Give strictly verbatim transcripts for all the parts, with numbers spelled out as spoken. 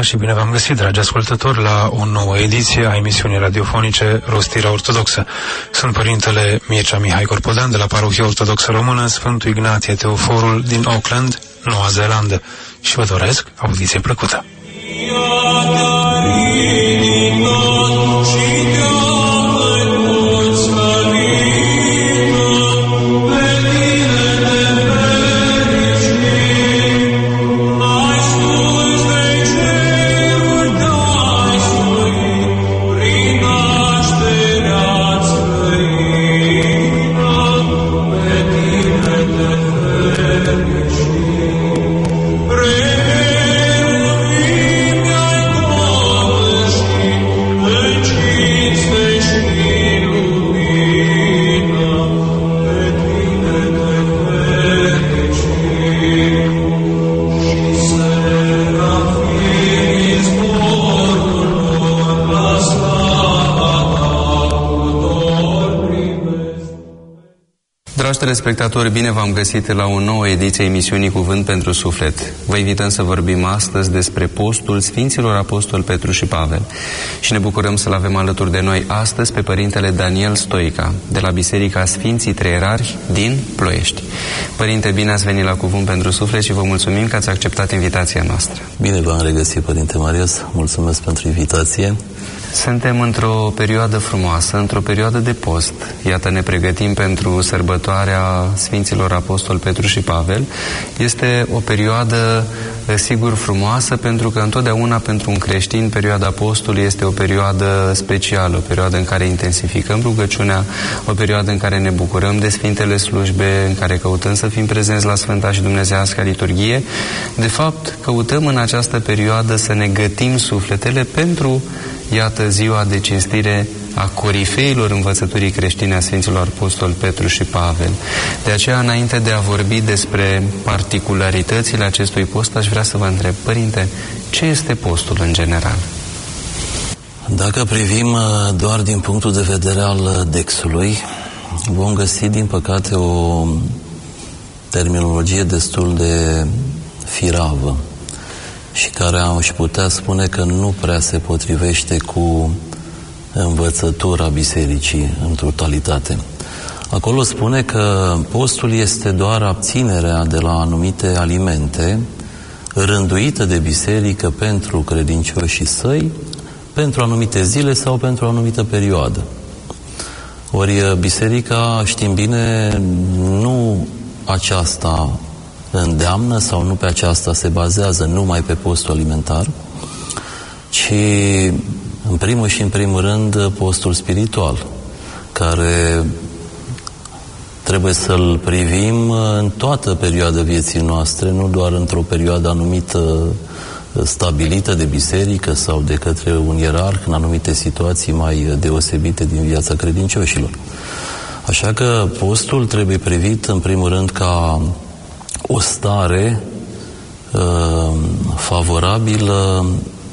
seara și bine v-am găsit, dragi ascultători, la o nouă ediție a emisiunii radiofonice Rostirea Ortodoxă. Sunt Părintele Mircea Mihai Corpodan de la Parohia Ortodoxă Română Sfântul Ignatie Teoforul din Auckland, Noua Zeelandă, și vă doresc audiție plăcută. Telespectatori, bine v-am găsit la o nouă ediție emisiunii Cuvânt pentru Suflet. Vă invităm să vorbim astăzi despre postul Sfinților Apostol Petru și Pavel. Și ne bucurăm să-l avem alături de noi astăzi pe Părintele Daniel Stoica, de la Biserica Sfinții Treierari din Ploiești. Părinte, bine ați venit la Cuvânt pentru Suflet și vă mulțumim că ați acceptat invitația noastră. Bine v-am regăsit, Părinte Marius, mulțumesc pentru invitație. Suntem într-o perioadă frumoasă, într-o perioadă de post. Iată, ne pregătim pentru sărbătoarea Sfinților Apostol Petru și Pavel. Este o perioadă, sigur, frumoasă, pentru că întotdeauna pentru un creștin perioada postului este o perioadă specială, o perioadă în care intensificăm rugăciunea, o perioadă în care ne bucurăm de Sfintele Slujbe, în care căutăm să fim prezenți la Sfânta și Dumnezeiasca Liturghie. De fapt, căutăm în această perioadă să ne gătim sufletele pentru, iată, ziua de cinstire a corifeilor învățăturii creștine a Sfinților Apostol Petru și Pavel. De aceea, înainte de a vorbi despre particularitățile acestui post, aș vrea să vă întreb, Părinte, ce este postul în general? Dacă privim doar din punctul de vedere al Dexului, vom găsi, din păcate, o terminologie destul de firavă și care aș putea spune că nu prea se potrivește cu învățătura bisericii în totalitate. Acolo spune că postul este doar abținerea de la anumite alimente rânduită de biserică pentru credincioșii săi, pentru anumite zile sau pentru o anumită perioadă. Ori biserica, știm bine, nu aceasta îndeamnă sau nu pe aceasta se bazează numai pe postul alimentar, ci în primul și în primul rând postul spiritual, care trebuie să-l privim în toată perioada vieții noastre, nu doar într-o perioadă anumită stabilită de biserică sau de către un ierarh în anumite situații mai deosebite din viața credincioșilor. Așa că postul trebuie privit în primul rând ca o stare uh, favorabilă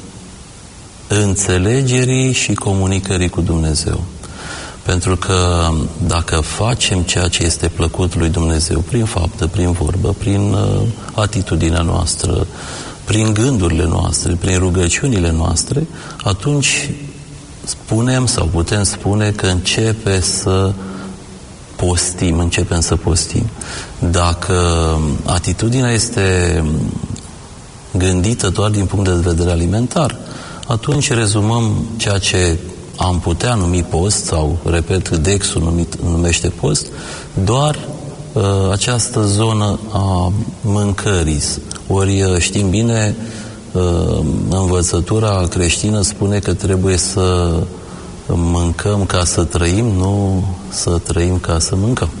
înțelegerii și comunicării cu Dumnezeu. Pentru că dacă facem ceea ce este plăcut lui Dumnezeu prin faptă, prin vorbă, prin uh, atitudinea noastră, prin gândurile noastre, prin rugăciunile noastre, atunci spunem sau putem spune că începe să postim, începem să postim. Dacă atitudinea este gândită doar din punct de vedere alimentar, atunci rezumăm ceea ce am putea numi post, sau, repet, Dexul numit, numește post, doar uh, această zonă a mâncării. Ori știm bine, uh, învățătura creștină spune că trebuie să mâncăm ca să trăim, nu să trăim ca să mâncăm.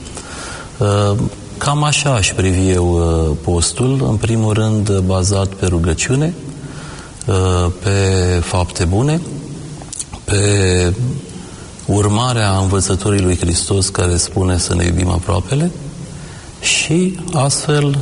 Cam așa aș privi eu postul, în primul rând bazat pe rugăciune, pe fapte bune, pe urmarea învățăturii lui Hristos care spune să ne iubim aproapele și astfel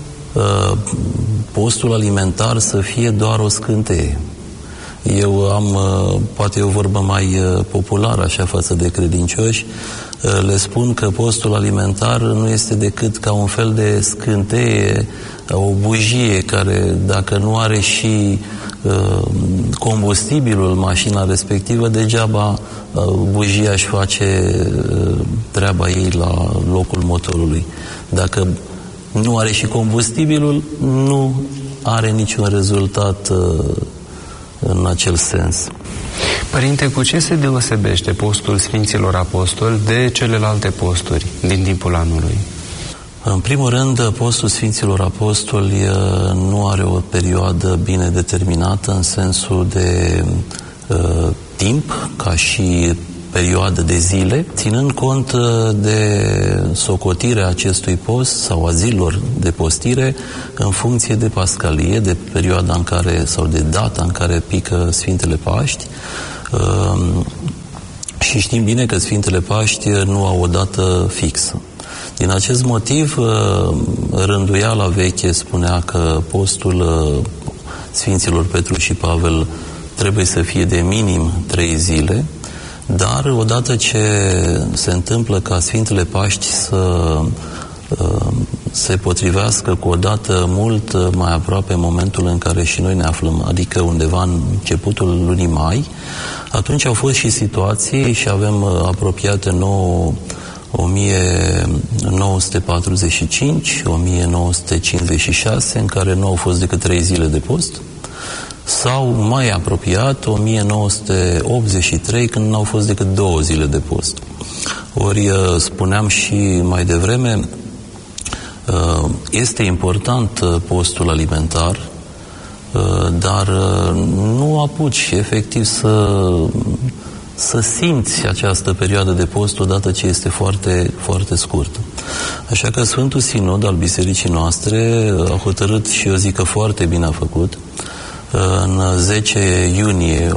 postul alimentar să fie doar o scânteie. Eu am, poate o vorbă mai populară așa față de credincioși, le spun că postul alimentar nu este decât ca un fel de scânteie O bujie care, dacă nu are și uh, combustibilul mașina respectivă, degeaba uh, bujia își face uh, treaba ei la locul motorului. Dacă nu are și combustibilul, nu are niciun rezultat uh, în acel sens. Părinte, cu ce se deosebește postul Sfinților Apostoli de celelalte posturi din timpul anului? În primul rând, postul Sfinților Apostoli nu are o perioadă bine determinată în sensul de uh, timp, ca și perioadă de zile, ținând cont de socotirea acestui post sau a zilor de postire în funcție de pascalie, de perioada în care, sau de data în care pică Sfintele Paști. Uh, și știm bine că Sfintele Paști nu au o dată fixă. Din acest motiv, rânduiala veche spunea că postul Sfinților Petru și Pavel trebuie să fie de minim trei zile, dar odată ce se întâmplă ca Sfintele Paști să se potrivească cu o dată mult mai aproape în momentul în care și noi ne aflăm, adică undeva în începutul lunii mai, atunci au fost și situații și avem apropiate nouă o mie nouă sute patruzeci și cinci, o mie nouă sute cincizeci și șase, în care nu au fost decât trei zile de post, sau mai apropiat, o mie nouă sute optzeci și trei, când nu au fost decât două zile de post. Ori, spuneam și mai devreme, este important postul alimentar, dar nu apuci efectiv să să simți această perioadă de post odată ce este foarte, foarte scurtă. Așa că Sfântul Sinod al Bisericii noastre a hotărât, și eu zic că foarte bine a făcut, în zece iunie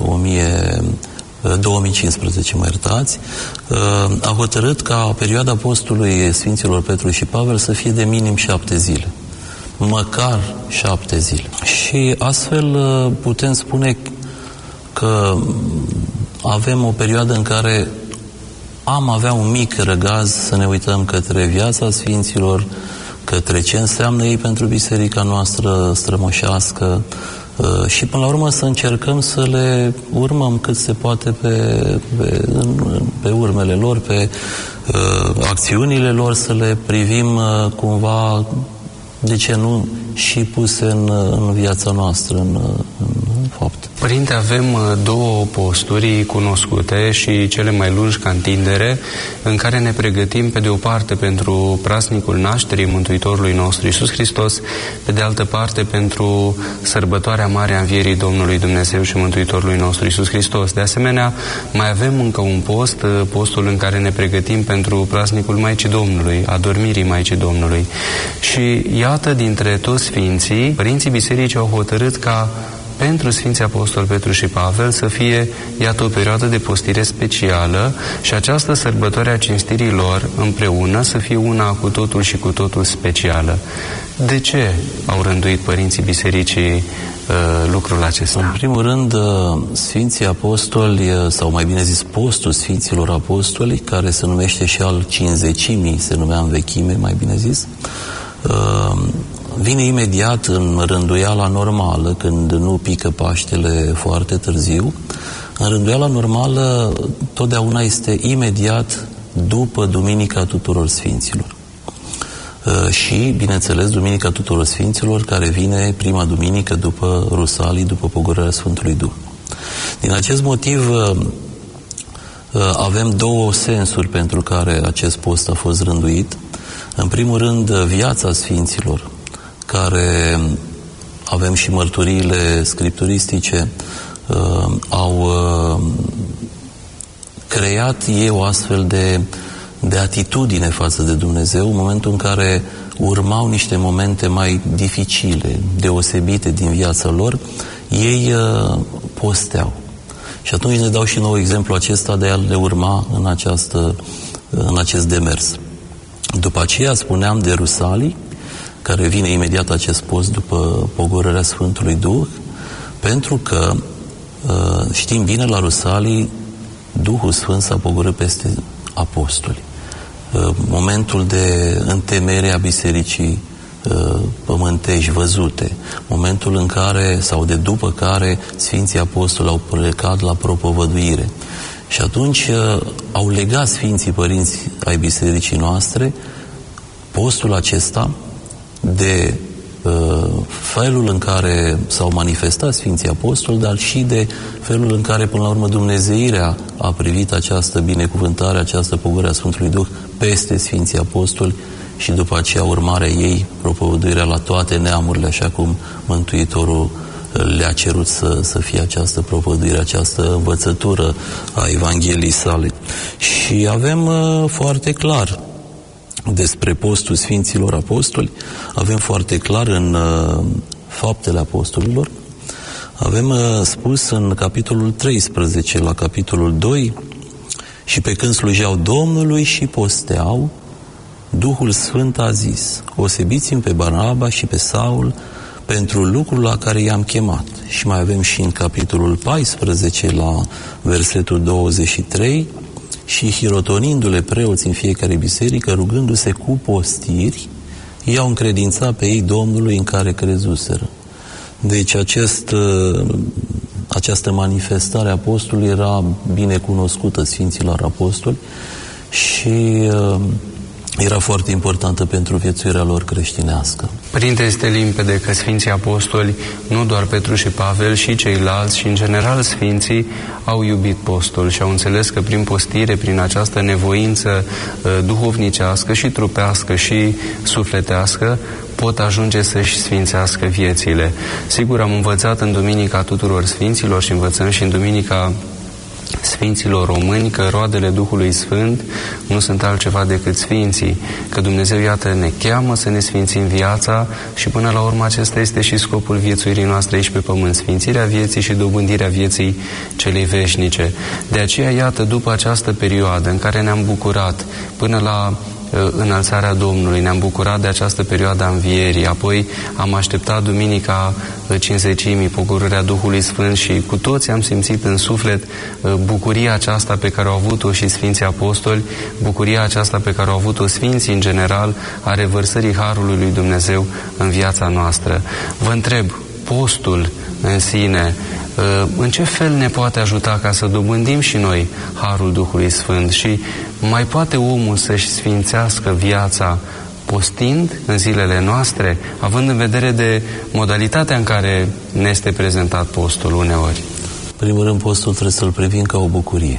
două mii cincisprezece, mă iertați, a hotărât ca perioada postului Sfinților Petru și Pavel să fie de minim șapte zile. Măcar șapte zile. Și astfel putem spune că avem o perioadă în care am avea un mic răgaz să ne uităm către viața Sfinților, către ce înseamnă ei pentru biserica noastră strămoșească și până la urmă să încercăm să le urmăm cât se poate pe, pe, pe urmele lor, pe uh, acțiunile lor, să le privim uh, cumva, de ce nu, și puse în, în viața noastră, în, în fapt. Părinte, avem două posturi cunoscute și cele mai lungi ca întindere, în care ne pregătim pe de o parte pentru praznicul nașterii Mântuitorului nostru Iisus Hristos, pe de altă parte pentru sărbătoarea mare a învierii Domnului Dumnezeu și Mântuitorului nostru Iisus Hristos. De asemenea, mai avem încă un post, postul în care ne pregătim pentru praznicul Maicii Domnului, adormirii Maicii Domnului. Și iată, dintre toți Sfinții, părinții Bisericii au hotărât ca pentru Sfinții Apostoli Petru și Pavel să fie, iată, o perioadă de postire specială și această sărbătoare a cinstirii lor împreună să fie una cu totul și cu totul specială. De ce au rânduit părinții Bisericii uh, lucrul acesta? În primul rând, uh, Sfinții Apostoli, uh, sau mai bine zis postul Sfinților Apostoli, care se numește și al cincizecimii, se numea în vechime, mai bine zis, uh, vine imediat în rânduiala normală, când nu pică Paștele foarte târziu. În rânduiala normală totdeauna este imediat după Duminica Tuturor Sfinților. Și, bineînțeles, Duminica Tuturor Sfinților, care vine prima duminică după Rusalii, după pogorârea Sfântului Duh. Din acest motiv avem două sensuri pentru care acest post a fost rânduit. În primul rând, viața Sfinților, care avem și mărturiile scripturistice, uh, au uh, creat ei o astfel de, de atitudine față de Dumnezeu în momentul în care urmau niște momente mai dificile, deosebite din viața lor, ei uh, posteau. Și atunci ne dau și nou exemplu acesta de a le urma în, această, în acest demers. După aceea spuneam de Rusalii, care vine imediat acest post după pogorârea Sfântului Duh, pentru că știm bine, la Rusalii Duhul Sfânt s-a pogorât peste apostoli. Momentul de întemeiere a Bisericii pământești văzute, momentul în care, sau de după care, Sfinții Apostoli au plecat la propovăduire. Și atunci au legat Sfinții Părinți ai Bisericii noastre postul acesta de uh, felul în care s-au manifestat Sfinții Apostoli, dar și de felul în care, până la urmă, Dumnezeirea a privit această binecuvântare, această pogorâre a Sfântului Duh peste Sfinții Apostoli și după aceea urmarea ei, propovăduirea la toate neamurile, așa cum Mântuitorul le-a cerut să, să fie această propovăduire, această învățătură a Evangheliei sale. Și avem uh, foarte clar despre postul Sfinților Apostoli, avem foarte clar în uh, Faptele Apostolilor, avem uh, spus în capitolul treisprezece, la capitolul doi, și pe când slujeau Domnului și posteau, Duhul Sfânt a zis: osebiți-mi pe Barnaba și pe Saul pentru lucrul la care i-am chemat. Și mai avem și în capitolul paisprezece, la versetul douăzeci și trei, și hirotonindu-le preoți în fiecare biserică, rugându-se cu postiri, i-au încredințat pe ei Domnului în care crezuseră. Deci acest, această manifestare a apostolului era bine cunoscută Sfinților Apostoli și era foarte importantă pentru viețuirea lor creștinească. Părinte, este limpede că Sfinții Apostoli, nu doar Petru și Pavel, și ceilalți, și în general Sfinții, au iubit postul și au înțeles că prin postire, prin această nevoință uh, duhovnicească și trupească și sufletească, pot ajunge să-și sfințească viețile. Sigur, am învățat în Duminica tuturor Sfinților și învățăm și în Duminica Sfinților români că roadele Duhului Sfânt nu sunt altceva decât Sfinții, că Dumnezeu, iată, ne cheamă să ne sfințim viața și până la urmă acesta este și scopul viețuirii noastre aici pe pământ, sfințirea vieții și dobândirea vieții celei veșnice. De aceea, iată, după această perioadă în care ne-am bucurat până la înălțarea Domnului, ne-am bucurat de această perioadă a învierii, apoi am așteptat Duminica Cincizecimii, pogorârea Duhului Sfânt și cu toți am simțit în suflet bucuria aceasta pe care au avut-o și Sfinții Apostoli, bucuria aceasta pe care au avut-o Sfinții în general, a revărsării Harului lui Dumnezeu în viața noastră. Vă întreb, postul în sine, în ce fel ne poate ajuta ca să dobândim și noi Harul Duhului Sfânt și mai poate omul să-și sfințească viața postind în zilele noastre, având în vedere de modalitatea în care ne este prezentat postul uneori? În primul rând, postul trebuie să-l privim ca o bucurie.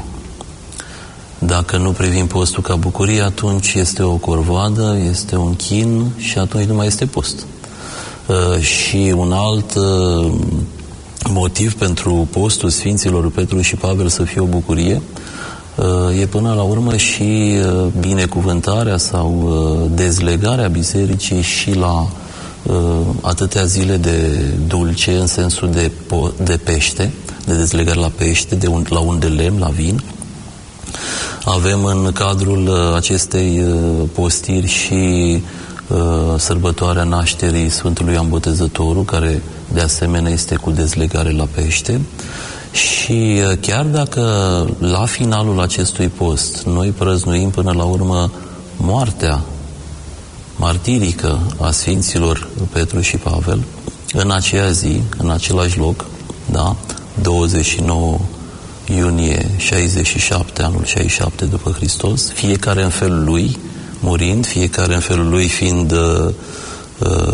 Dacă nu privim postul ca bucurie, atunci este o corvoadă, este un chin și atunci nu mai este post. Uh, și un alt uh, motiv pentru postul Sfinților Petru și Pavel să fie o bucurie e până la urmă și binecuvântarea sau dezlegarea bisericii și la atâtea zile de dulce, în sensul de, de pește, de dezlegare la pește, de un, la un de lemn, la vin. Avem în cadrul acestei postiri și sărbătoarea nașterii Sfântului Ioan Botezătorul, care de asemenea este cu dezlegare la pește. Și chiar dacă la finalul acestui post noi prăznuim până la urmă moartea martirică a Sfinților Petru și Pavel, în aceea zi, în același loc, da, douăzeci și nouă iunie șaizeci și șapte, anul șaizeci și șapte după Hristos, fiecare în felul lui, murind, fiecare în felul lui fiind uh, uh,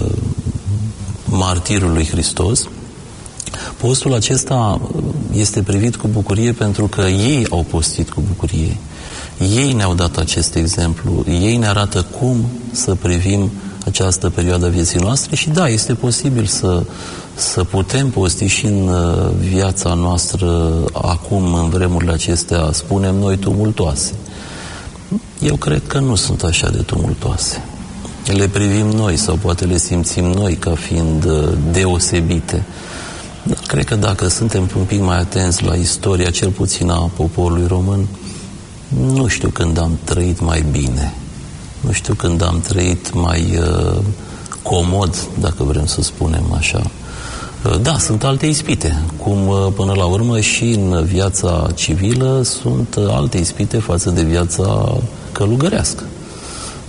martirul lui Hristos, postul acesta este privit cu bucurie pentru că ei au postit cu bucurie. Ei ne-au dat acest exemplu, ei ne arată cum să privim această perioadă vieții noastre și da, este posibil să, să putem posti și în viața noastră acum, în vremurile acestea, spunem noi, tumultoase. Eu cred că nu sunt așa de tumultoase. Le privim noi sau poate le simțim noi ca fiind deosebite. Dar cred că dacă suntem un pic mai atenți la istoria, cel puțin a poporului român, nu știu când am trăit mai bine. Nu știu când am trăit mai uh, comod, dacă vrem să spunem așa. Uh, da, sunt alte ispite, cum uh, până la urmă și în viața civilă sunt uh, alte ispite față de viața călugărească.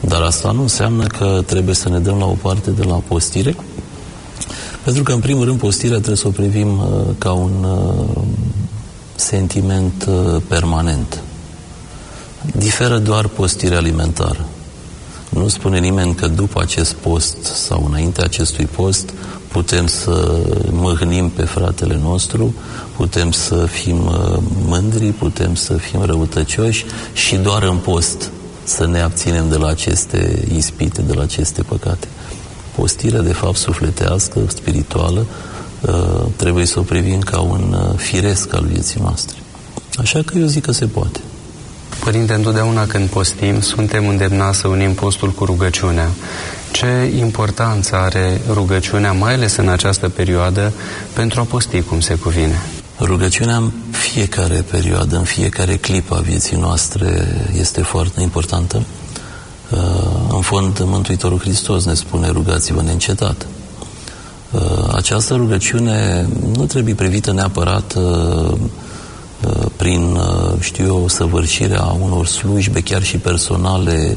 Dar asta nu înseamnă că trebuie să ne dăm la o parte de la postire, pentru că, în primul rând, postirea trebuie să o privim uh, ca un uh, sentiment uh, permanent. Diferă doar postirea alimentară. Nu spune nimeni că după acest post sau înainte acestui post putem să mâhnim pe fratele nostru, putem să fim uh, mândri, putem să fim răutăcioși și doar în post să ne abținem de la aceste ispite, de la aceste păcate. Postirea, de fapt, sufletească, spirituală, trebuie să o privim ca un firesc al vieții noastre. Așa că eu zic că se poate. Părinte, întotdeauna când postim, suntem îndemnați să unim postul cu rugăciunea. Ce importanță are rugăciunea, mai ales în această perioadă, pentru a posti cum se cuvine? Rugăciunea în fiecare perioadă, în fiecare clipă a vieții noastre este foarte importantă. În fond, Mântuitorul Hristos ne spune: rugați-vă neîncetat. Această rugăciune nu trebuie privită neapărat prin, știu eu, săvârșirea unor slujbe, chiar și personale,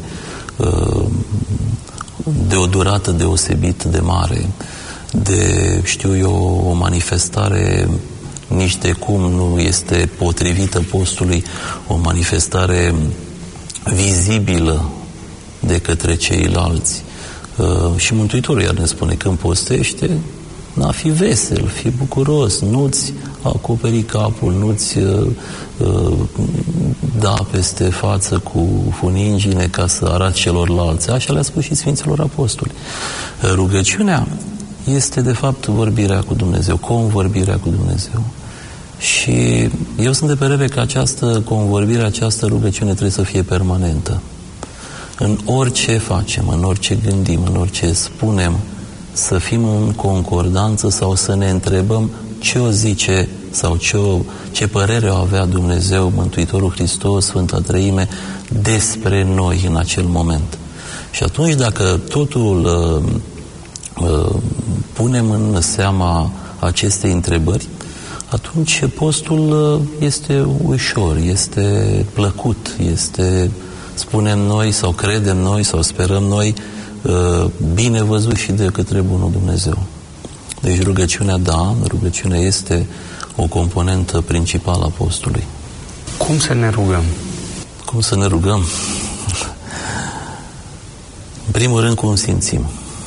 de o durată deosebit de mare, de, știu eu, o manifestare nici de cum nu este potrivită postului, o manifestare vizibilă de către ceilalți. Uh, și Mântuitorul iar ne spune: când postește, na, fi vesel, fi bucuros, nu-ți acoperi capul, nu-ți uh, uh, da peste față cu funingine ca să arăți celorlalți. Așa le-a spus și Sfinților Apostoli. Uh, rugăciunea este, de fapt, vorbirea cu Dumnezeu, convorbirea cu Dumnezeu. Și eu sunt de părere că această convorbire, această rugăciune trebuie să fie permanentă. În orice facem, în orice gândim, în orice spunem, să fim în concordanță sau să ne întrebăm ce o zice sau ce, o, ce părere o avea Dumnezeu, Mântuitorul Hristos, Sfânta Treime, despre noi în acel moment. Și atunci, dacă totul uh, uh, punem în seama acestei întrebări, atunci postul este ușor, este plăcut, este, spunem noi sau credem noi sau sperăm noi, bine văzut și de către Bunul Dumnezeu. Deci rugăciunea, da, rugăciunea este o componentă principală a postului. Cum să ne rugăm? Cum să ne rugăm? În primul rând, cum simțim.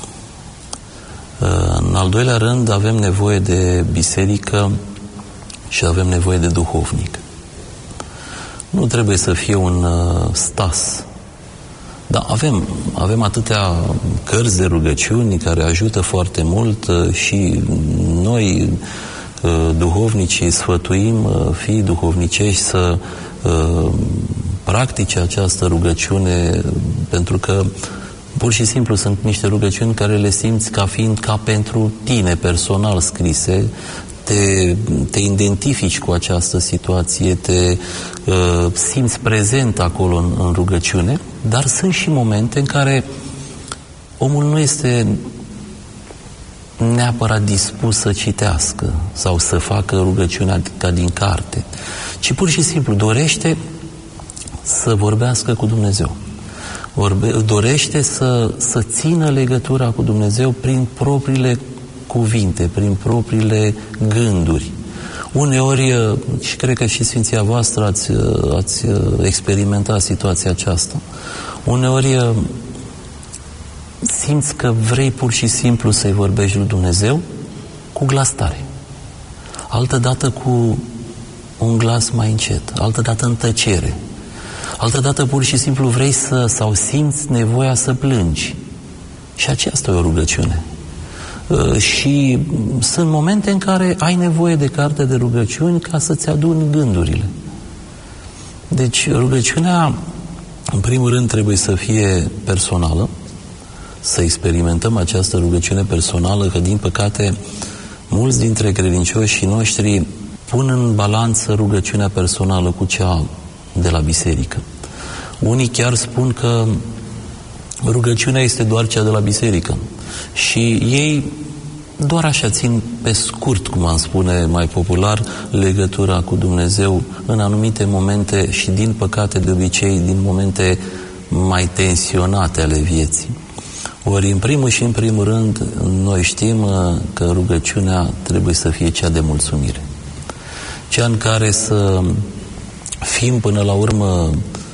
În al doilea rând, avem nevoie de biserică și avem nevoie de duhovnic. Nu trebuie să fie un uh, stas. Dar avem, avem atâtea cărți de rugăciuni care ajută foarte mult uh, și noi, uh, duhovnicii, sfătuim uh, fiii duhovnicești să uh, practice această rugăciune, pentru că pur și simplu sunt niște rugăciuni care le simți ca fiind ca pentru tine personal scrise. Te, te identifici cu această situație, te uh, simți prezent acolo în, în rugăciune, dar sunt și momente în care omul nu este neapărat dispus să citească sau să facă rugăciunea ca din carte, ci pur și simplu dorește să vorbească cu Dumnezeu. Vorbe, dorește să, să țină legătura cu Dumnezeu prin propriile cuvinte, prin propriile gânduri. Uneori, și cred că și Sfinția voastră ați, ați experimentat situația aceasta, uneori simți că vrei pur și simplu să-i vorbești lui Dumnezeu cu glas tare, altădată cu un glas mai încet, altădată în tăcere, altădată pur și simplu vrei să, sau simți nevoia să plângi. Și aceasta e o rugăciune. Și sunt momente în care ai nevoie de carte de rugăciuni ca să-ți aduni gândurile. Deci rugăciunea, în primul rând, trebuie să fie personală, să experimentăm această rugăciune personală, că din păcate mulți dintre credincioșii noștri pun în balanță rugăciunea personală cu cea de la biserică. Unii chiar spun că rugăciunea este doar cea de la biserică. Și ei doar așa țin pe scurt, cum am spune mai popular, legătura cu Dumnezeu în anumite momente și, din păcate, de obicei, din momente mai tensionate ale vieții. Ori, în primul și în primul rând, noi știm că rugăciunea trebuie să fie cea de mulțumire. Cea în care să fim până la urmă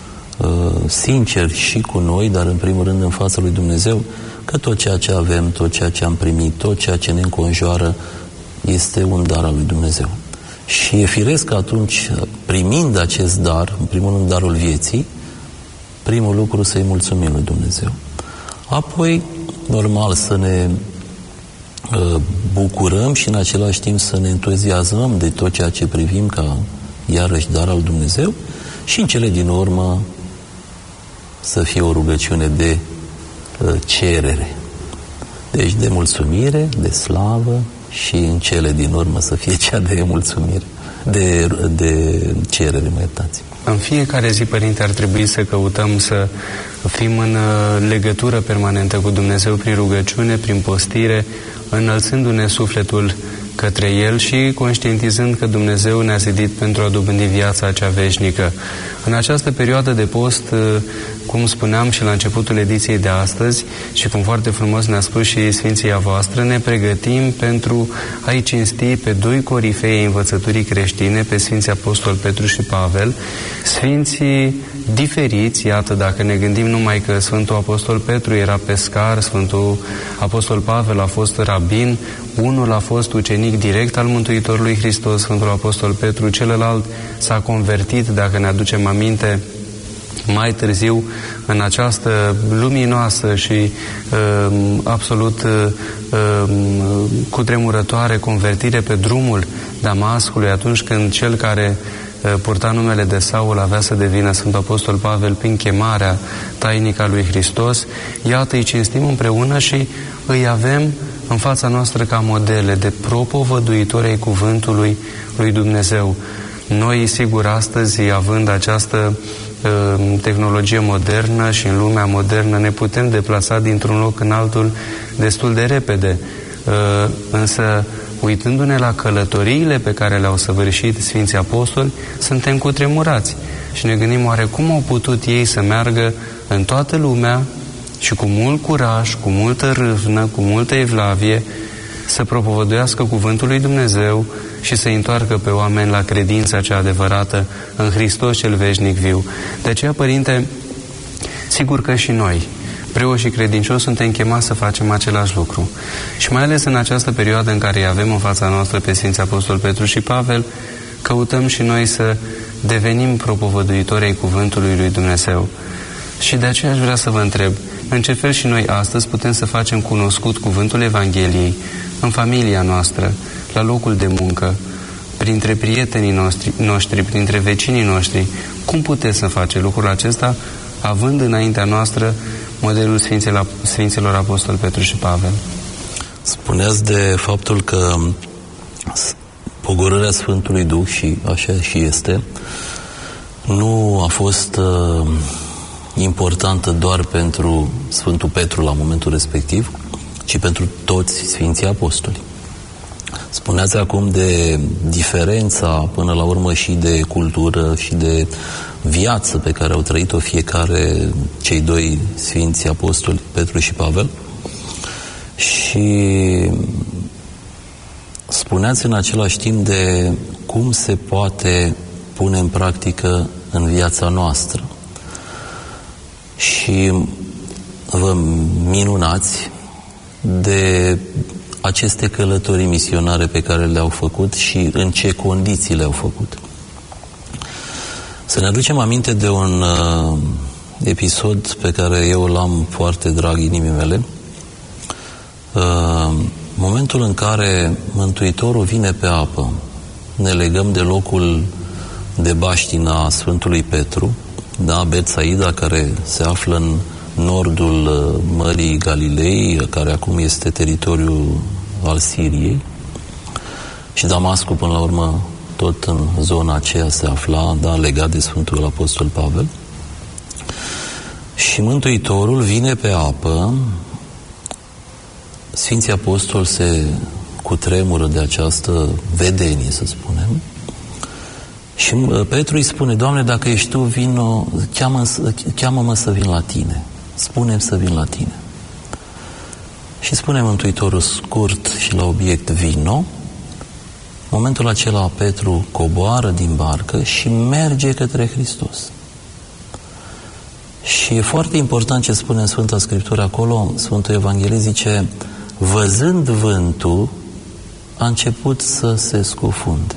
sinceri și cu noi, dar în primul rând în fața lui Dumnezeu, că tot ceea ce avem, tot ceea ce am primit, tot ceea ce ne înconjoară este un dar al lui Dumnezeu. Și e firesc că atunci, primind acest dar, în primul rând darul vieții, primul lucru să-i mulțumim lui Dumnezeu. Apoi, normal, să ne uh, bucurăm și în același timp să ne entuziasmăm de tot ceea ce privim ca iarăși dar al Dumnezeu și în cele din urmă să fie o rugăciune de uh, cerere. Deci de mulțumire, de slavă și în cele din urmă să fie cea de mulțumire, de, de cerere, mă iertați. În fiecare zi, Părinte, ar trebui să căutăm să fim în legătură permanentă cu Dumnezeu prin rugăciune, prin postire, înălțându-ne sufletul către El și conștientizând că Dumnezeu ne-a zidit pentru a dobândi viața acea veșnică. În această perioadă de post, cum spuneam și la începutul ediției de astăzi și cum foarte frumos ne-a spus și Sfinția voastră, ne pregătim pentru a-i cinsti pe doi corifei ai învățăturii creștine, pe Sfinții Apostol Petru și Pavel, Sfinții diferiți, iată, dacă ne gândim numai că Sfântul Apostol Petru era pescar, Sfântul Apostol Pavel a fost rabin, unul a fost ucenic direct al Mântuitorului Hristos, Sfântul Apostol Petru, celălalt s-a convertit, dacă ne aducem aminte, mai târziu în această luminoasă și uh, absolut uh, cutremurătoare convertire pe drumul Damascului, atunci când cel care uh, purta numele de Saul avea să devină Sfântul Apostol Pavel prin chemarea tainică a lui Hristos. Iată, îi cinstim împreună și îi avem în fața noastră ca modele de propovăduitori ai cuvântului lui Dumnezeu. Noi, sigur, astăzi, având această uh, tehnologie modernă și în lumea modernă, ne putem deplasa dintr-un loc în altul destul de repede. Uh, însă, uitându-ne la călătoriile pe care le-au săvârșit Sfinții Apostoli, suntem cutremurați și ne gândim oare cum au putut ei să meargă în toată lumea și cu mult curaj, cu multă râvnă, cu multă evlavie, să propovăduiască cuvântul lui Dumnezeu și să întoarcă pe oameni la credința cea adevărată în Hristos cel veșnic viu. De aceea, Părinte, sigur că și noi, preoți și credincioși, suntem chemați să facem același lucru. Și mai ales în această perioadă în care îi avem în fața noastră pe Sfinții Apostol Petru și Pavel, căutăm și noi să devenim propovăduitori ai cuvântului lui Dumnezeu. Și de aceea aș vrea să vă întreb, în ce fel și noi astăzi putem să facem cunoscut cuvântul Evangheliei în familia noastră, la locul de muncă, printre prietenii noștri, noștri, printre vecinii noștri? Cum puteți să face lucrul acesta, având înaintea noastră modelul Sfinților, Sfinților Apostol Petru și Pavel? Spuneați de faptul că pogorârea Sfântului Duh, și așa și este, nu a fost uh, importantă doar pentru Sfântul Petru la momentul respectiv, ci pentru toți Sfinții Apostoli. Spuneați acum de diferența, până la urmă, și de cultură și de viață pe care au trăit-o fiecare, cei doi Sfinți Apostoli, Petru și Pavel. Și spuneați în același timp de cum se poate pune în practică în viața noastră. Și vă minunați de aceste călătorii misionare pe care le-au făcut și în ce condiții le-au făcut. Să ne aducem aminte de un uh, episod pe care eu l-am foarte drag inimii mele. Uh, momentul în care Mântuitorul vine pe apă, ne legăm de locul de baștină a Sfântului Petru, da, Betsaida, care se află în nordul uh, Mării Galilei, care acum este teritoriul al Siriei, și Damascul, până la urmă, tot în zona aceea se afla, da, legat de Sfântul Apostol Pavel. Și Mântuitorul vine pe apă, Sfinții Apostoli se cutremură de această vedenie, să spunem, Și Petru îi spune, Doamne, dacă ești Tu, vino, cheamă, cheamă-mă să vin la Tine. Spune-mi să vin la Tine. Și spune Mântuitorul scurt și la obiect, vino. În momentul acela Petru coboară din barcă și merge către Hristos. Și e foarte important ce spune în Sfânta Scriptură acolo. Sfântul Evanghelist zice, văzând vântul, a început să se scufunde.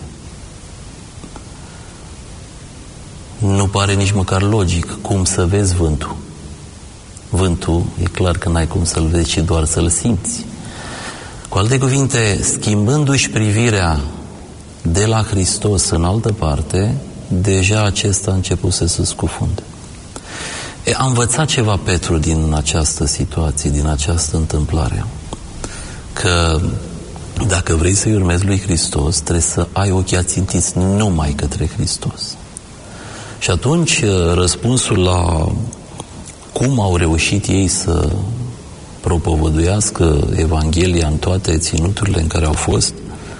Nu pare nici măcar logic cum să vezi vântul. Vântul, e clar că n-ai cum să-l vezi, ci doar să-l simți. Cu alte cuvinte, schimbându-și privirea de la Hristos în altă parte, deja acesta a început să se scufunde. E, a învățat ceva Petru din această situație, din această întâmplare. Că dacă vrei să-i urmezi lui Hristos, trebuie să ai ochii ațintiți numai către Hristos. Și atunci răspunsul la cum au reușit ei să propovăduiască Evanghelia în toate ținuturile în care au fost,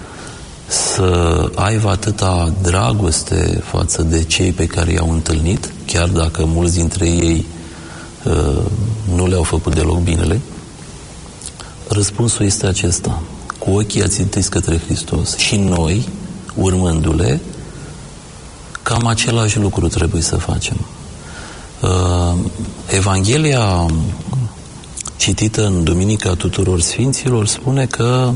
să aibă atâta dragoste față de cei pe care i-au întâlnit, chiar dacă mulți dintre ei uh, nu le-au făcut deloc binele, răspunsul este acesta. Cu ochii ațintiți către Hristos. Și noi, urmându-le, cam același lucru trebuie să facem. Uh, Evanghelia citită în Duminica Tuturor Sfinților spune că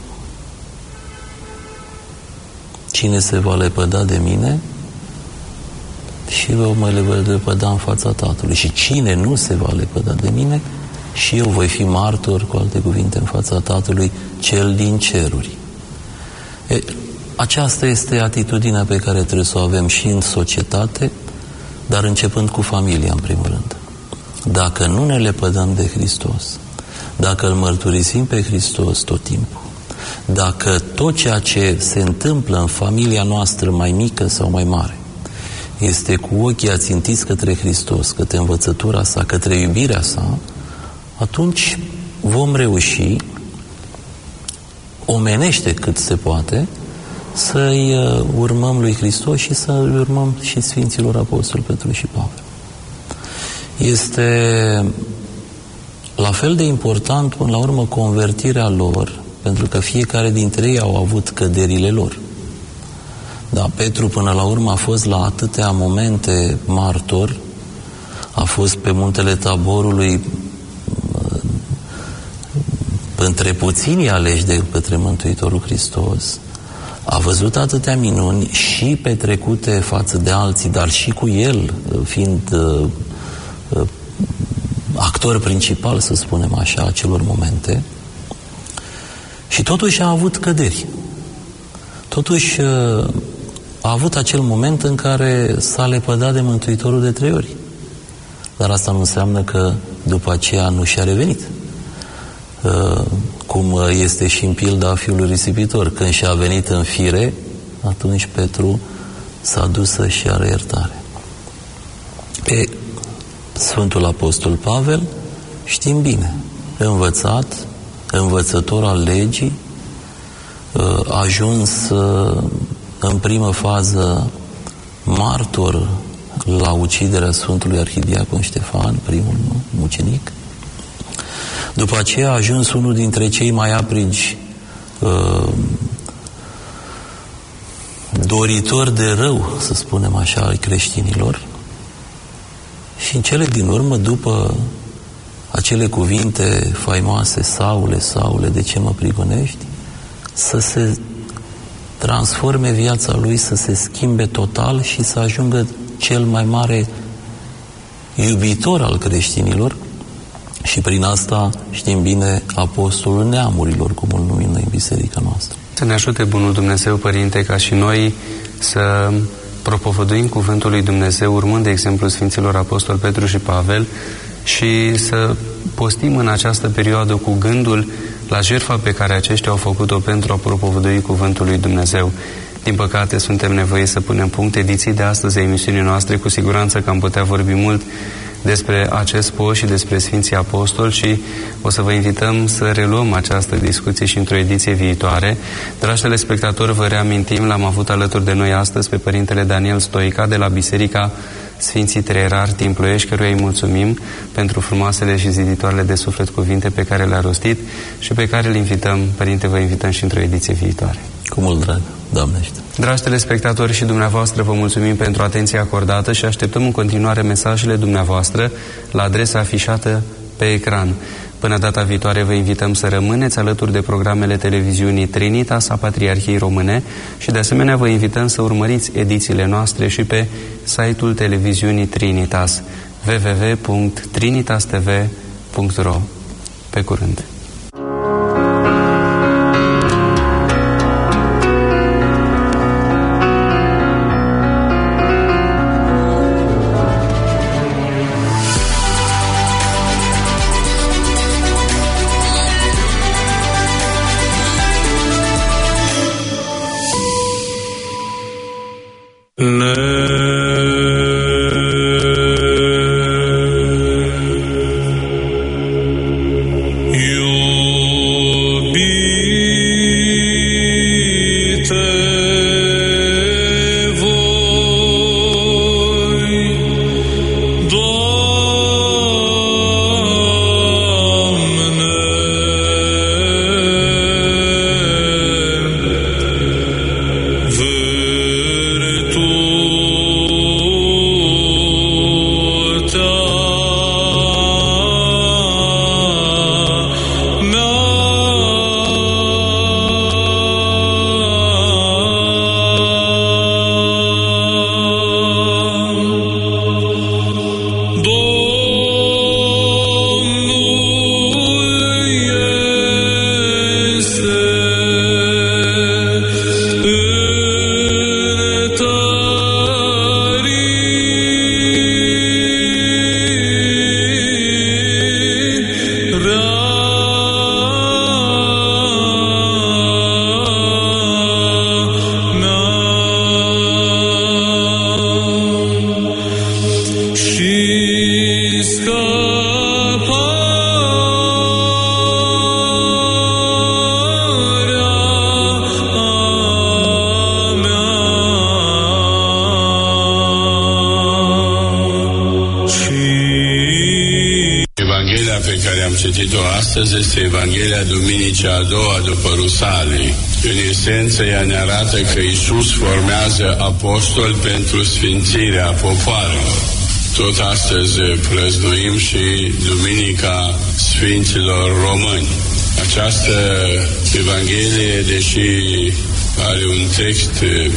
cine se va lepăda de mine și eu mă voi lepăda în fața Tatălui. Și cine nu se va lepăda de mine și eu voi fi martor, cu alte cuvinte, în fața Tatălui cel din ceruri. E, aceasta este atitudinea pe care trebuie să o avem și în societate, dar începând cu familia, în primul rând. Dacă nu ne lepădăm de Hristos, dacă îl mărturisim pe Hristos tot timpul, dacă tot ceea ce se întâmplă în familia noastră, mai mică sau mai mare, este cu ochii ațintiți către Hristos, către învățătura sa, către iubirea sa, atunci vom reuși, omenește cât se poate, să-i urmăm lui Hristos și să-i urmăm și Sfinților Apostoli Petru și Pavel. Este la fel de important, până la urmă, convertirea lor, pentru că fiecare dintre ei au avut căderile lor. Da, Petru până la urmă a fost la atâtea momente martor, a fost pe muntele Taborului între puținii aleși de către Mântuitorul Hristos, a văzut atâtea minuni și petrecute față de alții, dar și cu el, fiind uh, uh, actor principal, să spunem așa, acelor momente, și totuși a avut căderi. Totuși uh, a avut acel moment în care s-a lepădat de Mântuitorul de trei ori. Dar asta nu înseamnă că după aceea nu și-a revenit. Uh, cum este și în pilda fiului risipitor. Când și-a venit în fire, atunci Petru s-a dus să-și ceară iertare. E, Sfântul Apostol Pavel, știm bine, învățat, învățător al legii, a ajuns în primă fază martor la uciderea Sfântului Arhidiacon Ștefan, primul mucenic. După aceea a ajuns unul dintre cei mai aprigi uh, doritori de rău, să spunem așa, ai creștinilor. Și în cele din urmă, după acele cuvinte faimoase, Saule, Saule, de ce mă prigonești? Să se transforme viața lui, să se schimbe total și să ajungă cel mai mare iubitor al creștinilor. Și prin asta știm bine apostolul neamurilor, cum îl numim noi în biserica noastră. Să ne ajute Bunul Dumnezeu, Părinte, ca și noi să propovăduim Cuvântul lui Dumnezeu, urmând de exemplu Sfinților Apostoli Petru și Pavel, și să postim în această perioadă cu gândul la jertfa pe care aceștia au făcut-o pentru a propovădui Cuvântul lui Dumnezeu. Din păcate, suntem nevoiți să punem punct ediții de astăzi a emisiunii noastre. Cu siguranță că am putea vorbi mult despre acest post și despre Sfinții Apostoli și o să vă invităm să reluăm această discuție și într-o ediție viitoare. Dragi telespectatori, vă reamintim, l-am avut alături de noi astăzi pe Părintele Daniel Stoica de la Biserica Sfinții Trăierari din Ploiești, căruia îi mulțumim pentru frumoasele și ziditoarele de suflet cuvinte pe care le-a rostit și pe care le invităm, Părinte, vă invităm și într-o ediție viitoare. Cu mult drag, Doamnește! Dragi telespectatori și dumneavoastră, vă mulțumim pentru atenția acordată și așteptăm în continuare mesajele dumneavoastră la adresa afișată pe ecran. Până data viitoare vă invităm să rămâneți alături de programele televiziunii Trinitas a Patriarhiei Române și de asemenea vă invităm să urmăriți edițiile noastre și pe site-ul televiziunii Trinitas w w w punct trinitas t v punct r o. Pe curând! Astăzi este Evanghelia Duminicii a doua după Rusalii. În esență, ea ne arată că Iisus formează apostoli pentru sfințirea popoarelor. Tot astăzi prăznuim și Duminica Sfinților Români. Această Evanghelie, deși are un text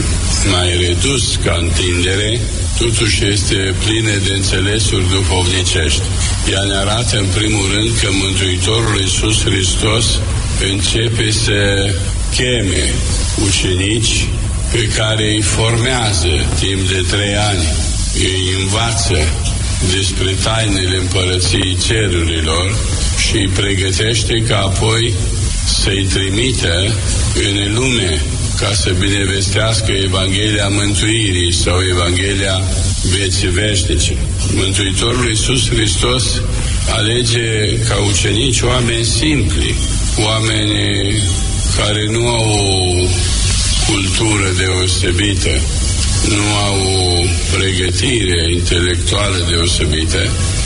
mai redus ca întindere, totuși este plină de înțelesuri duhovnicești. Ea ne arată în primul rând că Mântuitorul Iisus Hristos începe să cheme ucenici pe care îi formează timp de trei ani, îi învață despre tainele împărăției cerurilor și îi pregătește ca apoi să-i trimită în lume ca să binevestească Evanghelia Mântuirii sau Evanghelia vieții veșnice. Mântuitorul Iisus Hristos alege ca ucenici oameni simpli, oameni care nu au o cultură deosebită, nu au o pregătire intelectuală deosebită,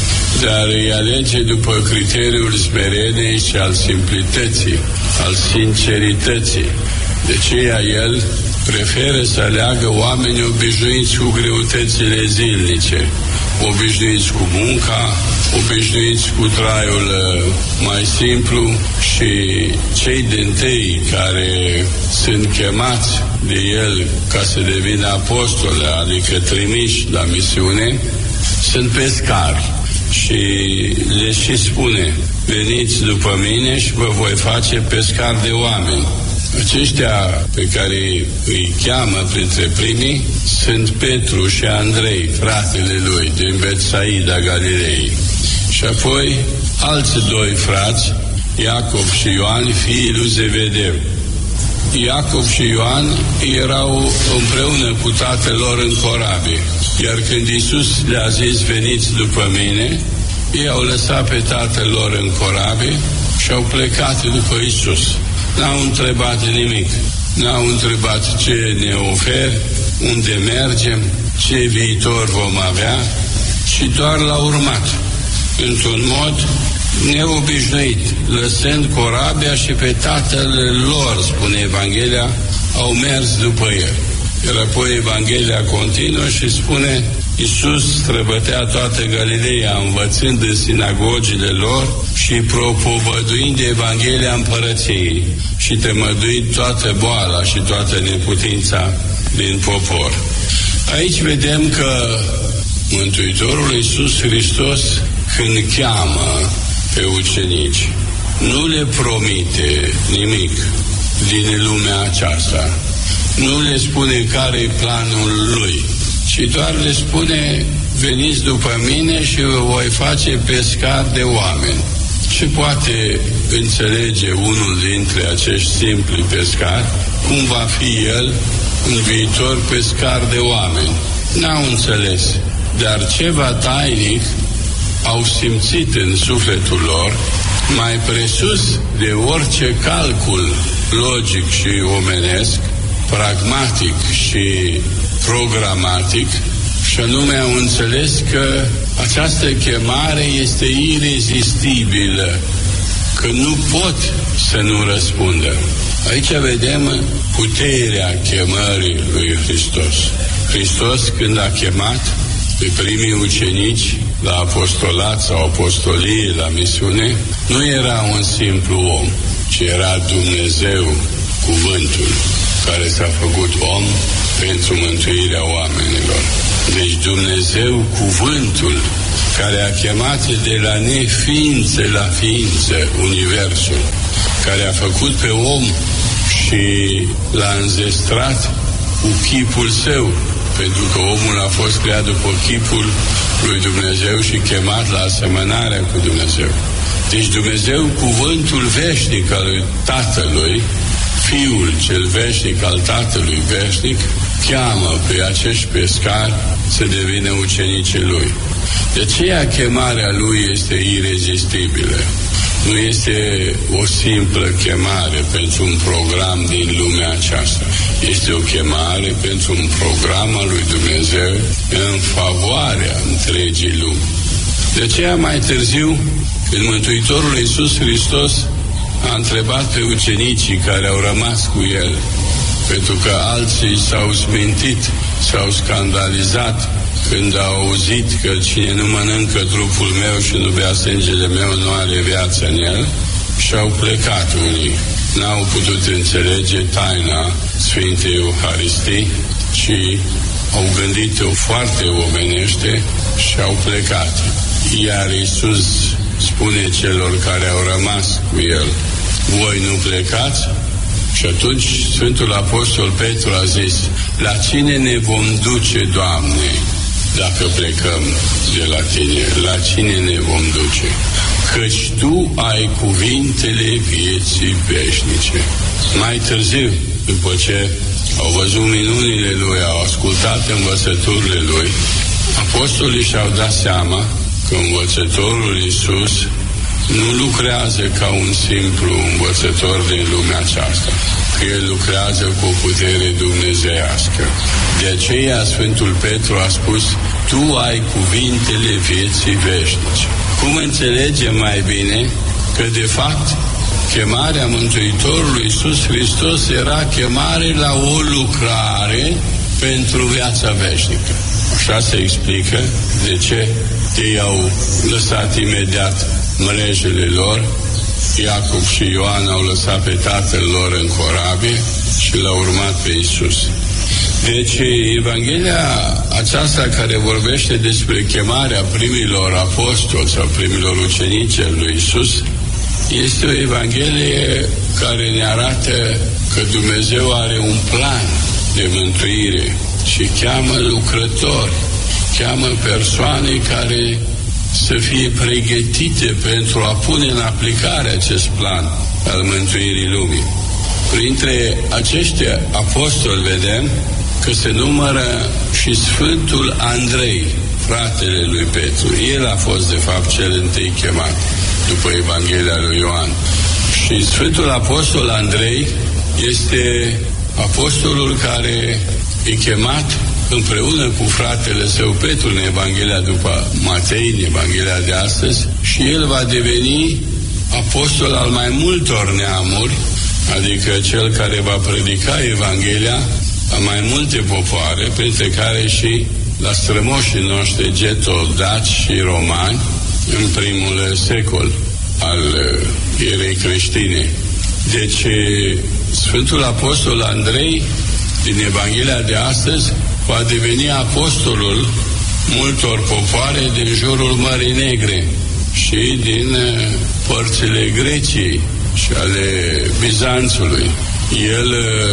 dar îi alege după criteriul smereniei și al simplității, al sincerității. De aceea el preferă să aleagă oameni obișnuiți cu greutățile zilnice, obișnuiți cu munca, obișnuiți cu traiul mai simplu și cei dintâi care sunt chemați de el ca să devină apostoli, adică trimiși la misiune, sunt pescari. Și le și spune: veniți după mine și vă voi face pescari de oameni. Aceștia pe care îi cheamă printre primii sunt Petru și Andrei, fratele lui, din Betsaida Galilei. Și apoi alți doi frați, Iacov și Ioan, fiii lui Zevedeu. Iacov și Ioan erau împreună cu tatăl lor în corabie. Iar când Iisus le-a zis, veniți după mine, ei au lăsat pe tatăl lor în corabie și au plecat după Iisus. N-au întrebat nimic. N-au întrebat ce ne oferi, unde mergem, ce viitor vom avea, și doar l-au urmat într-un mod neobișnuit, lăsând corabia și pe tatăl lor, spune Evanghelia, au mers după el. Iar apoi Evanghelia continuă și spune, Iisus străbătea toată Galileea, învățând în sinagogile lor și propovăduind Evanghelia Împărăției și temăduind toată boala și toată neputința din popor. Aici vedem că Mântuitorul Iisus Hristos, când cheamă pe ucenici, nu le promite nimic din lumea aceasta. Nu le spune care e planul lui, ci doar le spune, veniți după mine și vă voi face pescari de oameni. Și poate înțelege unul dintre acești simpli pescari cum va fi el în viitor pescar de oameni. N-au înțeles, dar ceva tainic au simțit în sufletul lor, mai presus de orice calcul logic și omenesc, pragmatic și programatic, și anume au înțeles că această chemare este irezistibilă, că nu pot să nu răspundă. Aici vedem puterea chemării lui Hristos. Hristos, când a chemat pe primii ucenici la apostolat sau apostolie, la misiune, nu era un simplu om, ci era Dumnezeu, cuvântul, care s-a făcut om pentru mântuirea oamenilor. Deci Dumnezeu, cuvântul, care a chemat de la neființă la ființă universul, care a făcut pe om și l-a înzestrat cu chipul său, pentru că omul a fost creat după chipul lui Dumnezeu și chemat la asemănarea cu Dumnezeu. Deci Dumnezeu, cuvântul veșnic al lui Tatălui, Fiul cel veșnic al Tatălui veșnic, cheamă pe acești pescari să devină ucenicii lui. De aceea chemarea lui este irezistibilă. Nu este o simplă chemare pentru un program din lumea aceasta. Este o chemare pentru un program al lui Dumnezeu în favoarea întregii lumi. De aceea mai târziu, când Mântuitorul Iisus Hristos a întrebat pe ucenicii care au rămas cu el, pentru că alții s-au smintit, s-au scandalizat când au auzit că cine nu mănâncă trupul meu și nu bea sângele meu nu are viață în el, și au plecat unii. N-au putut înțelege taina Sfintei Euharistii, ci au gândit-o foarte omenește și au plecat. Iar Iisus spune celor care au rămas cu el, voi nu plecați? Și atunci Sfântul Apostol Petru a zis, la cine ne vom duce, Doamne, dacă plecăm de la Tine? La cine ne vom duce? Căci Tu ai cuvintele vieții veșnice. Mai târziu, după ce au văzut minunile Lui, au ascultat învățăturile Lui, apostolii și-au dat seama că învățătorul Iisus nu lucrează ca un simplu învățător din lumea aceasta, că El lucrează cu o putere dumnezeiască. De aceea Sfântul Petru a spus, Tu ai cuvintele vieții veșnice. Cum înțelegem mai bine că de fapt chemarea Mântuitorului Iisus Hristos era chemare la o lucrare pentru viața veșnică. Așa se explică de ce ei au lăsat imediat mrejele lor, Iacov și Ioan au lăsat pe tatăl lor în corabie și l-au urmat pe Iisus. Deci Evanghelia aceasta care vorbește despre chemarea primilor apostoli sau primilor ucenici al lui Iisus este o Evanghelie care ne arată că Dumnezeu are un plan de mântuire și cheamă lucrători, cheamă persoane care să fie pregătite pentru a pune în aplicare acest plan al mântuirii lumii. Printre acești apostoli vedem că se numără și Sfântul Andrei, fratele lui Petru. El a fost, de fapt, cel întâi chemat, după Evanghelia lui Ioan. Și Sfântul Apostol Andrei este apostolul care e chemat împreună cu fratele său Petru în Evanghelia după Matei, în Evanghelia de astăzi, și el va deveni apostol al mai multor neamuri, adică cel care va predica Evanghelia a mai multe popoare, printre care și la strămoșii noștri geto-daci și romani în primul secol al erei creștine. Deci Sfântul Apostol Andrei din Evanghelia de astăzi va deveni apostolul multor popoare din jurul Mării Negre și din părțile Greciei și ale Bizanțului. El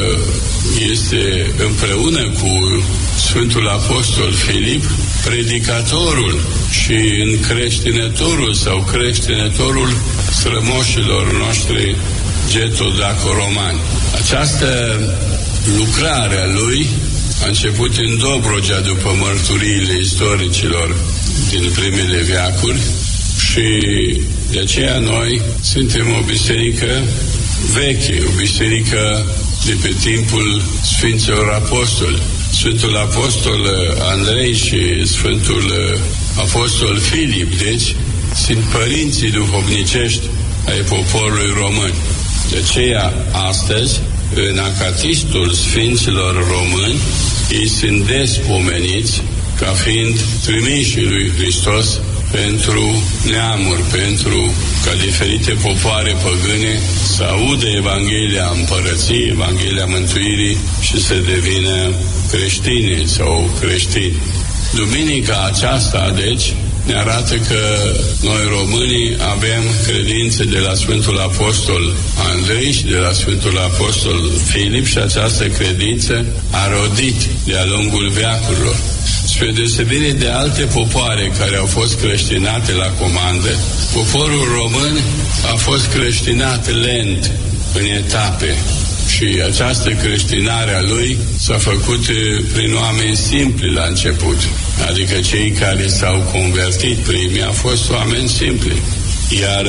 este împreună cu Sfântul Apostol Filip predicatorul și încreștinătorul sau creștinătorul strămoșilor noștri geto-daco-romani. Această lucrare a lui a început în Dobrogea după mărturiile istoricilor din primele veacuri și de aceea noi suntem o biserică veche, o biserică de pe timpul Sfinților Apostoli. Sfântul Apostol Andrei și Sfântul Apostol Filip, deci, sunt părinții duhovnicești ai poporului român. De aceea, astăzi, în acatistul Sfinților Români, ei sunt despomeniți ca fiind trimișii lui Hristos pentru neamuri, pentru ca diferite popoare păgâne să audă Evanghelia Împărăției, Evanghelia Mântuirii și să devină creștini sau creștini. Duminica aceasta, deci, ne arată că noi românii avem credințe de la Sfântul Apostol Andrei și de la Sfântul Apostol Filip și această credință a rodit de-a lungul veacurilor. Spre deosebire de alte popoare care au fost creștinate la comandă, poporul român a fost creștinat lent, în etape. Și această creștinare a lui s-a făcut prin oameni simpli la început. Adică cei care s-au convertit primii au fost oameni simpli. Iar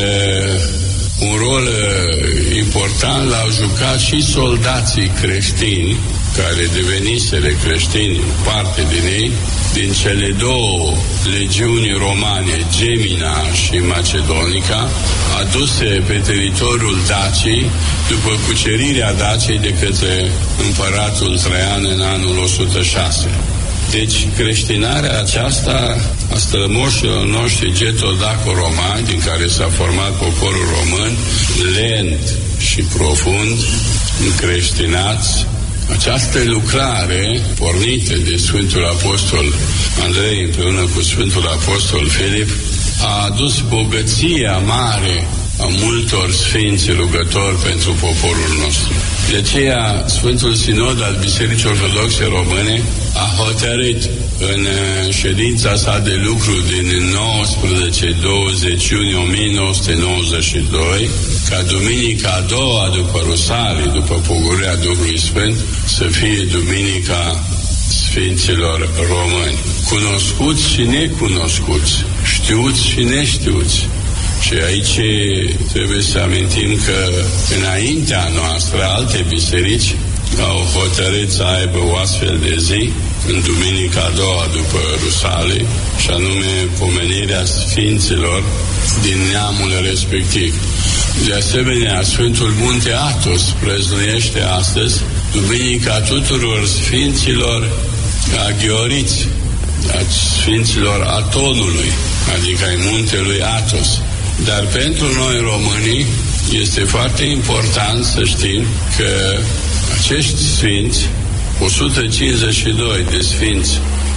un rol important l-au jucat și soldații creștini, care deveniseră creștini, parte din ei, din cele două legiuni romane, Gemina și Macedonica, aduse pe teritoriul Daciei după cucerirea Daciei de către împăratul Traian în anul o sută șase. Deci creștinarea aceasta a strămoșilor noștri geto-daco-romani, din care s-a format poporul român, lent și profund, încreștinați, această lucrare pornită de Sfântul Apostol Andrei împreună cu Sfântul Apostol Filip a adus bogăția mare a multor sfinți rugători pentru poporul nostru. De aceea Sfântul Sinod al Bisericii Ortodoxe Române a hotărât în ședința sa de lucru din nouăsprezece douăzeci iunie o mie nouă sute nouăzeci și doi ca duminica a doua după Rusalii, după pogorârea Duhului Sfânt, să fie duminica Sfinților Români, cunoscuți și necunoscuți, știuți și neștiuți. Și aici trebuie să amintim că înaintea noastră alte biserici au hotărât să aibă o astfel de zi în duminica a doua după Rusalii, și anume pomenirea sfinților din neamul respectiv. De asemenea, Sfântul Munte Athos prăznuiește astăzi duminica tuturor sfinților aghioriți, a sfinților Atonului, adică ai muntelui Athos. Dar pentru noi românii este foarte important să știm că acești sfinți, o sută cincizeci și doi de sfinți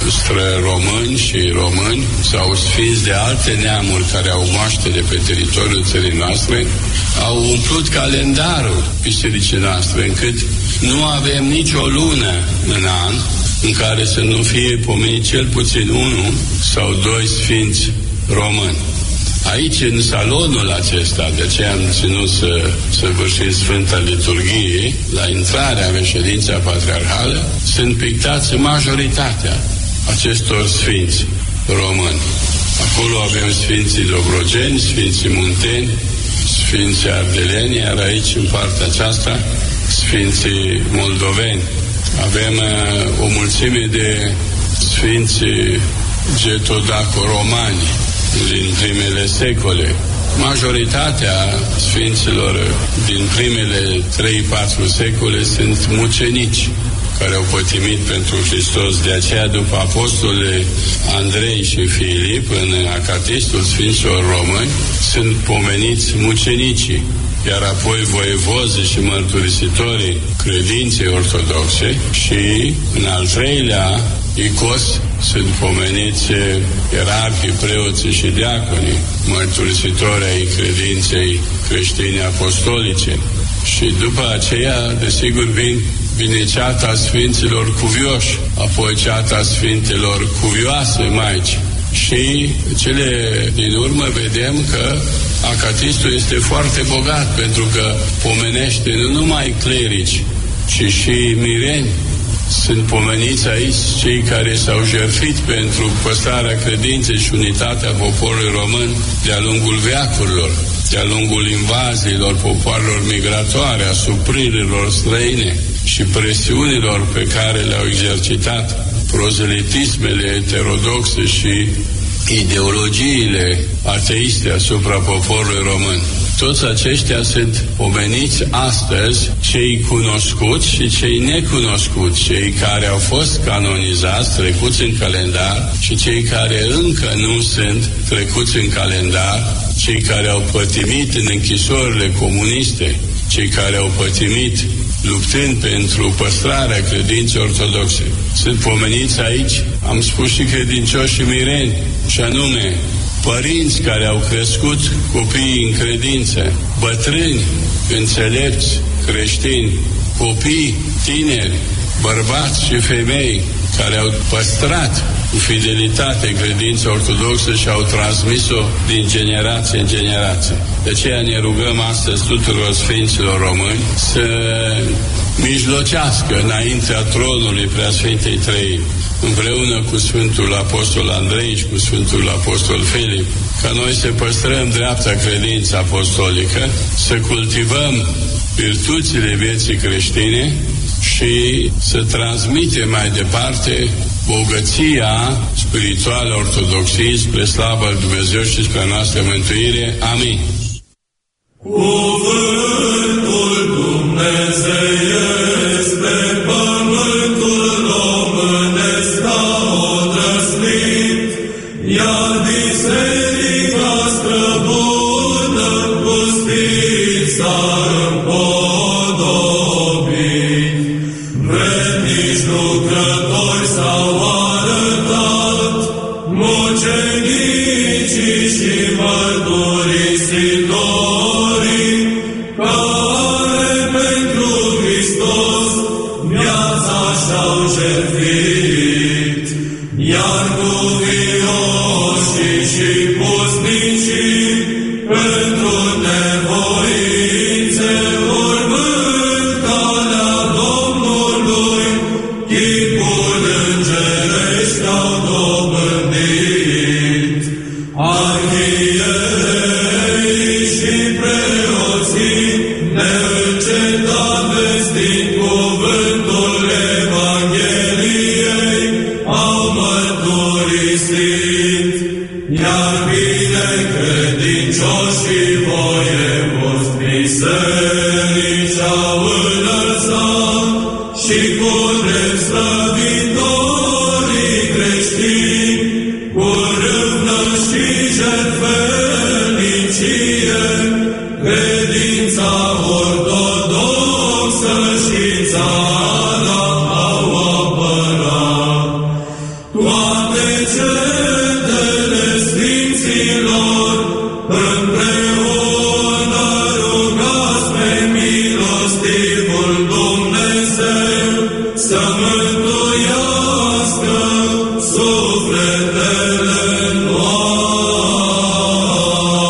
stră-români și români sau sfinți de alte neamuri care au moaștere pe teritoriul țării noastre, au umplut calendarul bisericii noastre, încât nu avem nicio lună în an în care să nu fie pomenit cel puțin unul sau doi sfinți români. aici, în salonul acesta, de aceea am ținut să săvârșim Sfânta Liturghie, la intrarea în reședința patriarhală, sunt pictați majoritatea acestor sfinți români. Acolo avem Sfinții Dobrogeni, Sfinții Munteni, Sfinții Ardeleni, iar aici, în partea aceasta, Sfinții Moldoveni. Avem uh, o mulțime de Sfinții Getodaco-romani din primele secole. Majoritatea Sfinților din primele trei patru secole sunt mucenici care au pătimit pentru Hristos. De aceea, după apostolele Andrei și Filip, în Acatistul Sfinților Români, sunt pomeniți mucenicii, iar apoi voievozii și mărturisitorii credinței ortodoxe și, în al treilea icos, sunt pomeniți ierarhii, preoții și diaconii, mărturisitori ai credinței creștine apostolice. Și după aceea, desigur, vin vine ceata Sfinților Cuvioși, apoi ceata Sfintelor Cuvioase Maici. Și cele din urmă vedem că acatistul este foarte bogat, pentru că pomenește nu numai clerici, ci și mireni. Sunt pomeniți aici cei care s-au jertfit pentru păstrarea credinței și unitatea poporului român de-a lungul veacurilor, de-a lungul invaziilor popoarelor migratoare, a supririlor străine și presiunilor pe care le-au exercitat prozelitismele heterodoxe și ideologiile ateiste asupra poporului român. Toți aceștia sunt pomeniți astăzi, cei cunoscuți și cei necunoscuți, cei care au fost canonizați, trecuți în calendar, și cei care încă nu sunt trecuți în calendar, cei care au pătimit în închisorile comuniste, cei care au pătimit luptând pentru păstrarea credinței ortodoxe. Sunt pomeniți aici, am spus, și credincioși și mireni, și anume părinți care au crescut copiii în credință, bătrâni, înțelepți, creștini, copii, tineri, bărbați și femei care au păstrat cu fidelitate credința ortodoxă și au transmis-o din generație în generație. De aceea ne rugăm astăzi tuturor Sfinților Români să mijlocească înaintea tronului Preasfintei Treimi, împreună cu Sfântul Apostol Andrei și cu Sfântul Apostol Filip, ca noi să păstrăm dreapta credință apostolică, să cultivăm virtuțile vieții creștine și să transmitem mai departe bogăția spirituală ortodoxiei spre slavă lui Dumnezeu și spre noastră mântuire. Amin. Cuvântul dumnezeiesc pe pământul românesc a odrăslit, iar biserica străbună cu stil s-a împodobit. Vrednici lucrători s-au arătat, mucenicii și mărturisitorii, care pentru Hristos viața și-au jertfit, iar cuvioșii și pusnicii pentru nevoințe urmând calea Domnului, chipul îngerești au dobândit. Arhierei și preoții neîncetat vestind cuvântul Evangheliei au mărturisit, iar binecredincioșii voievozi biserici au înălțat și cu drept slăvitorii creștini, cu râvnă și jertfenicie, credința ortodoxă și țara au apărat. Toate cetele Sfinților împreună rugați pe milostivul Dumnezeu să mântuiască sufletele noastre.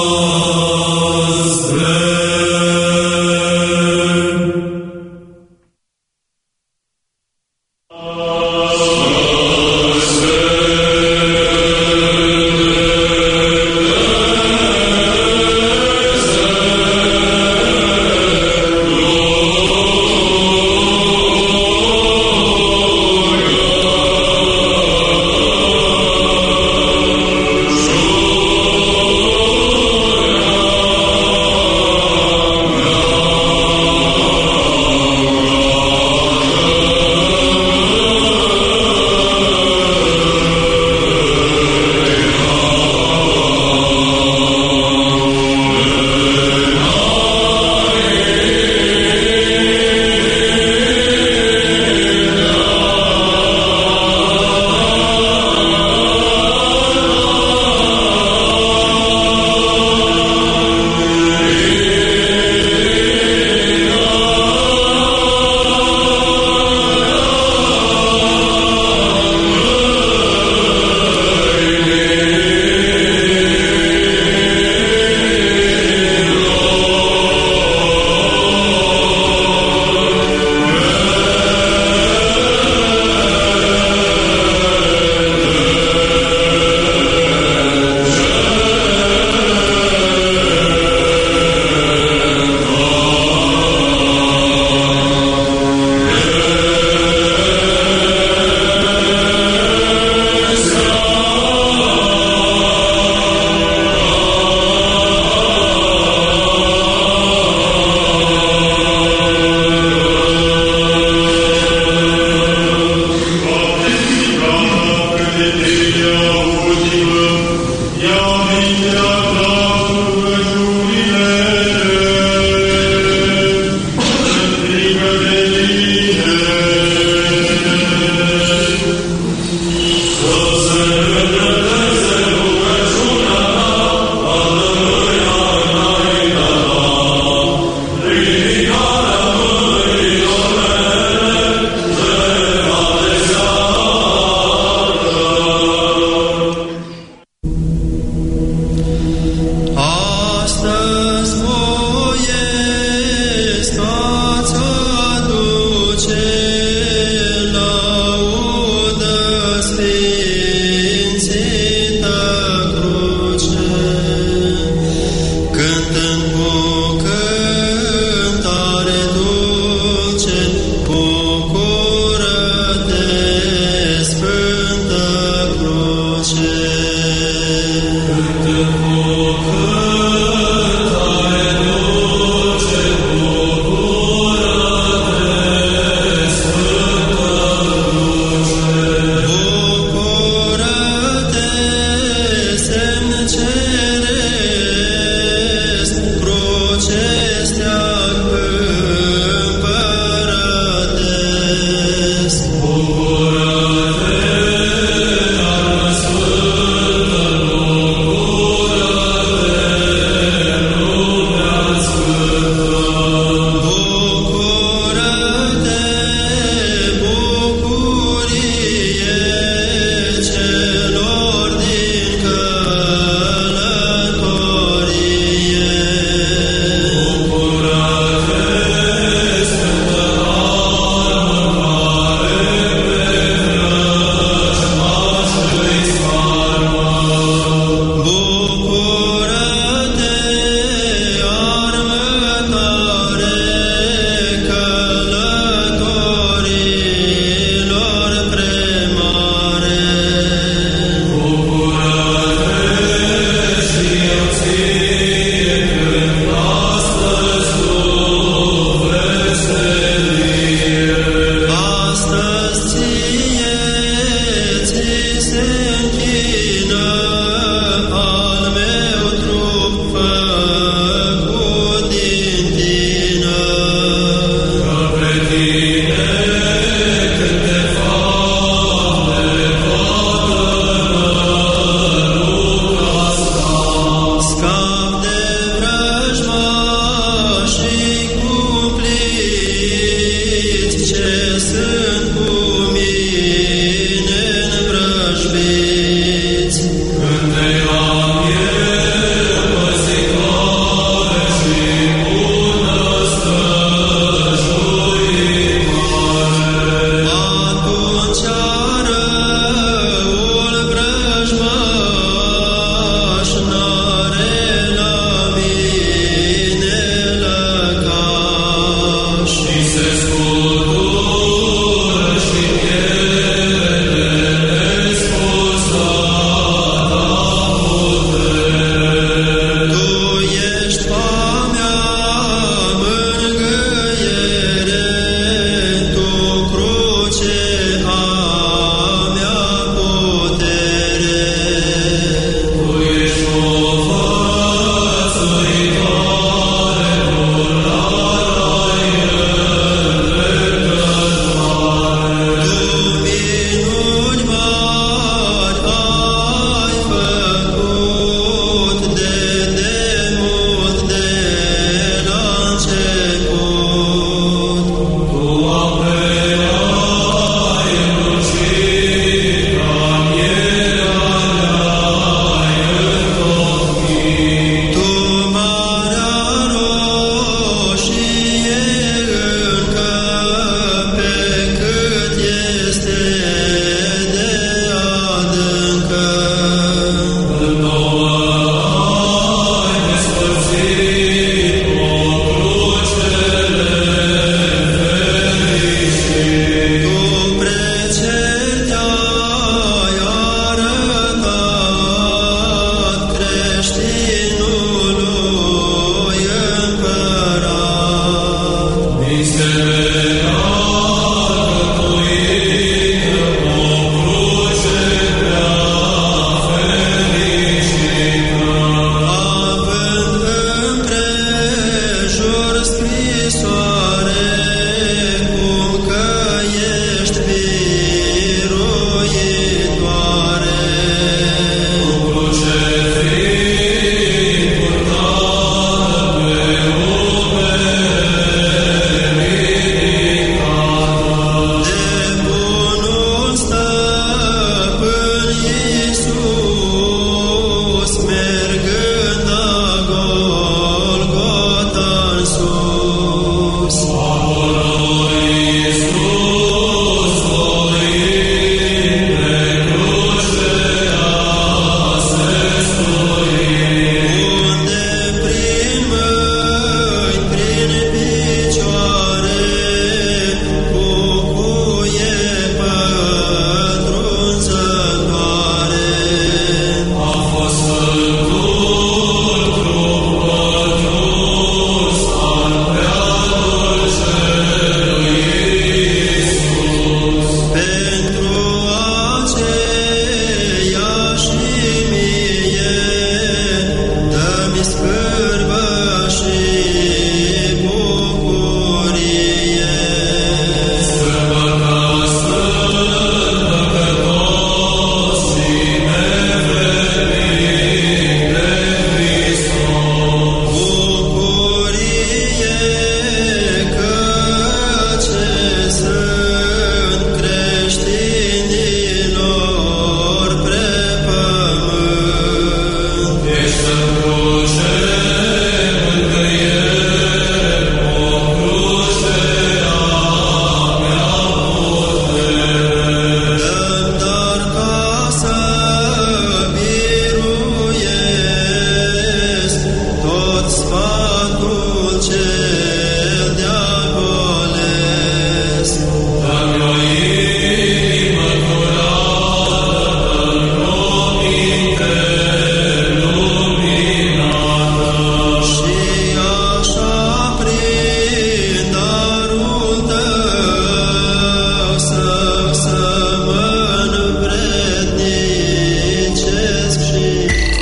Sunt cu mine în vrăjbiți.